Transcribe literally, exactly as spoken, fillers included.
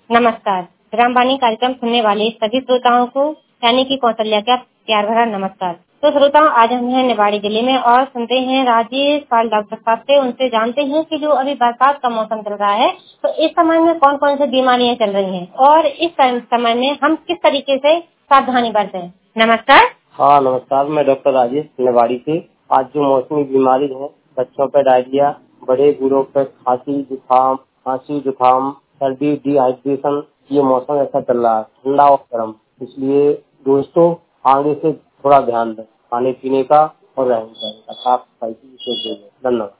नमस्कार। ग्रामवाणी कार्यक्रम सुनने वाले सभी श्रोताओं को यानी कि कौशल्या का प्यार भरा नमस्कार। तो श्रोताओं, आज हम हैं निवाड़ी जिले में और सुनते हैं राजेश पाल डॉक्टर साहब से। उनसे जानते हैं कि जो अभी बरसात का मौसम चल रहा है तो इस समय में कौन कौन सी बीमारियां चल रही हैं और इस समय में हम किस तरीके से सावधानी बरतें। नमस्कार। हाँ नमस्कार, मैं डॉक्टर राजेश निवाड़ी से। आज जो मौसमी बीमारी है, बच्चों पे डायरिया, बड़े बूढ़ों पे खांसी जुकाम खांसी जुकाम सर्दी डिहाइड्रेशन, ये मौसम ऐसा चल रहा है ठंडा और गर्म। इसलिए दोस्तों आगे से थोड़ा ध्यान दें खाने पीने का और रहने सहने का, साफ सफाई की विशेष ध्यान। धन्यवाद।